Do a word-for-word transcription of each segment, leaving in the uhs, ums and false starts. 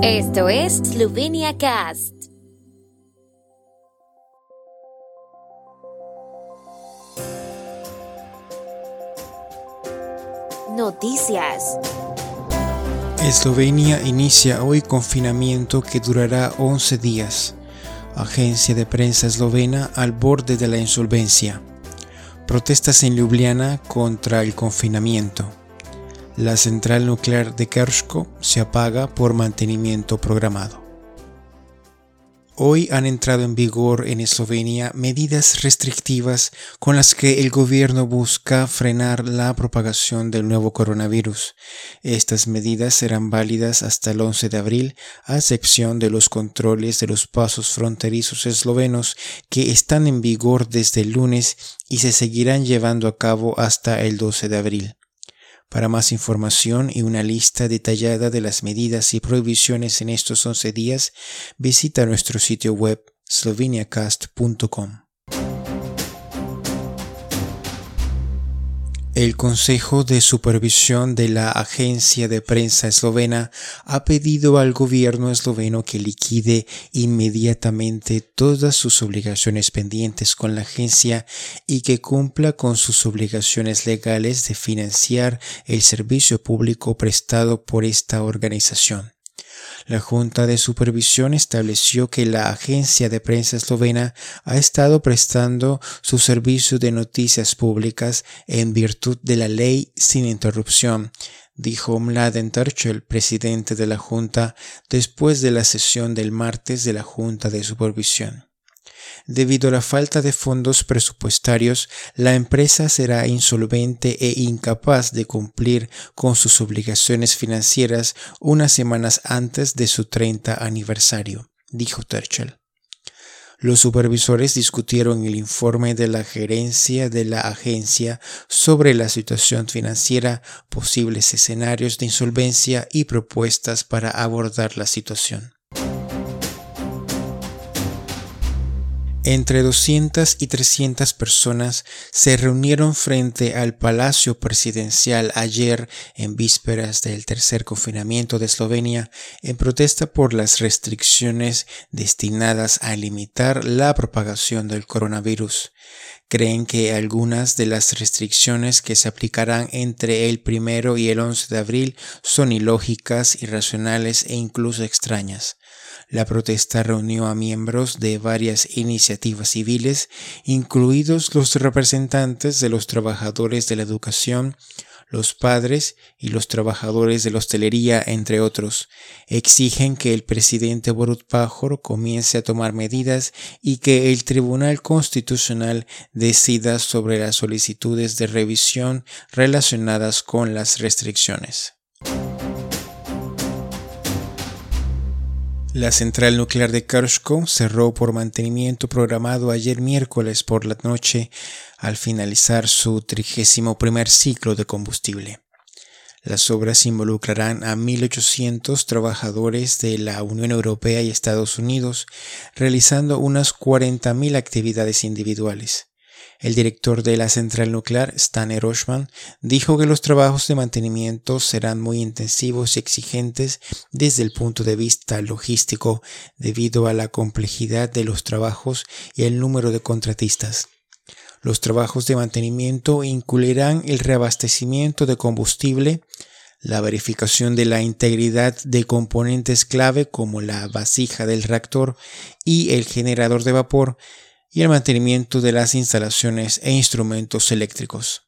Esto es Slovenia Cast. Noticias. Eslovenia inicia hoy confinamiento que durará once días. Agencia de prensa eslovena al borde de la insolvencia. Protestas en Ljubljana contra el confinamiento. La central nuclear de Krško se apaga por mantenimiento programado. Hoy han entrado en vigor en Eslovenia medidas restrictivas con las que el gobierno busca frenar la propagación del nuevo coronavirus. Estas medidas serán válidas hasta el once de abril, a excepción de los controles de los pasos fronterizos eslovenos que están en vigor desde el lunes y se seguirán llevando a cabo hasta el doce de abril. Para más información y una lista detallada de las medidas y prohibiciones en estos once días, visita nuestro sitio web sloveniacast punto com. El Consejo de Supervisión de la Agencia de Prensa Eslovena ha pedido al gobierno esloveno que liquide inmediatamente todas sus obligaciones pendientes con la agencia y que cumpla con sus obligaciones legales de financiar el servicio público prestado por esta organización. La Junta de Supervisión estableció que la Agencia de Prensa Eslovena ha estado prestando su servicio de noticias públicas en virtud de la ley sin interrupción, dijo Mladen Terčelj, presidente de la Junta, después de la sesión del martes de la Junta de Supervisión. Debido a la falta de fondos presupuestarios, la empresa será insolvente e incapaz de cumplir con sus obligaciones financieras unas semanas antes de su treinta aniversario, dijo Terčelj. Los supervisores discutieron el informe de la gerencia de la agencia sobre la situación financiera, posibles escenarios de insolvencia y propuestas para abordar la situación. Entre doscientas y trescientas personas se reunieron frente al Palacio Presidencial ayer en vísperas del tercer confinamiento de Eslovenia en protesta por las restricciones destinadas a limitar la propagación del coronavirus. Creen que algunas de las restricciones que se aplicarán entre el primero y el once de abril son ilógicas, irracionales e incluso extrañas. La protesta reunió a miembros de varias iniciativas civiles, incluidos los representantes de los trabajadores de la educación, los padres y los trabajadores de la hostelería, entre otros. Exigen que el presidente Borut Pahor comience a tomar medidas y que el Tribunal Constitucional decida sobre las solicitudes de revisión relacionadas con las restricciones. La central nuclear de Krško cerró por mantenimiento programado ayer miércoles por la noche al finalizar su trigésimo primer ciclo de combustible. Las obras involucrarán a mil ochocientos trabajadores de la Unión Europea y Estados Unidos, realizando unas cuarenta mil actividades individuales. El director de la central nuclear, Stane Rožman, dijo que los trabajos de mantenimiento serán muy intensivos y exigentes desde el punto de vista logístico debido a la complejidad de los trabajos y el número de contratistas. Los trabajos de mantenimiento incluirán el reabastecimiento de combustible, la verificación de la integridad de componentes clave como la vasija del reactor y el generador de vapor, y el mantenimiento de las instalaciones e instrumentos eléctricos.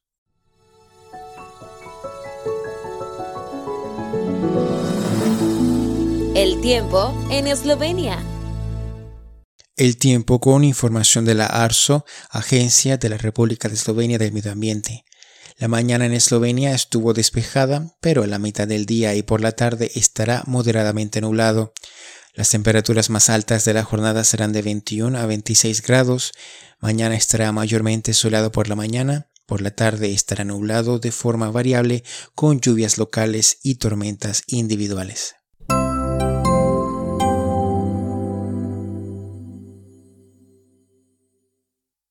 El tiempo en Eslovenia. El tiempo con información de la ARSO, Agencia de la República de Eslovenia del Medio Ambiente. La mañana en Eslovenia estuvo despejada, pero a la mitad del día y por la tarde estará moderadamente nublado. Las temperaturas más altas de la jornada serán de veintiuno a veintiséis grados. Mañana estará mayormente soleado por la mañana. Por la tarde estará nublado de forma variable con lluvias locales y tormentas individuales.